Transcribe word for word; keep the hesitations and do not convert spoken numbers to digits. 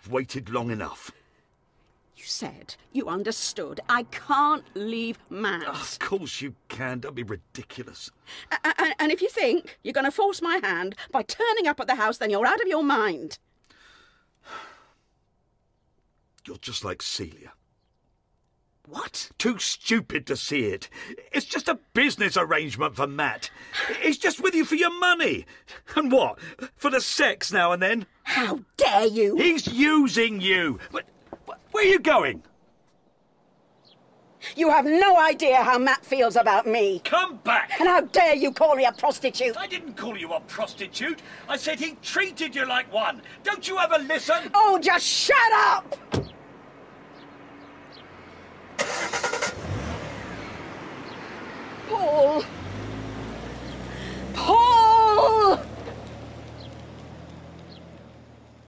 I've waited long enough. You said you understood. I can't leave Matt. Of course you can. Don't be ridiculous. A- a- and if you think you're going to force my hand by turning up at the house, then you're out of your mind. You're just like Celia. What? Too stupid to see it. It's just a business arrangement for Matt. He's just with you for your money. And what? For the sex now and then? How dare you? He's using you. But where are you going? You have no idea how Matt feels about me. Come back! And how dare you call me a prostitute? I didn't call you a prostitute. I said he treated you like one. Don't you ever listen? Oh, just shut up! Paul.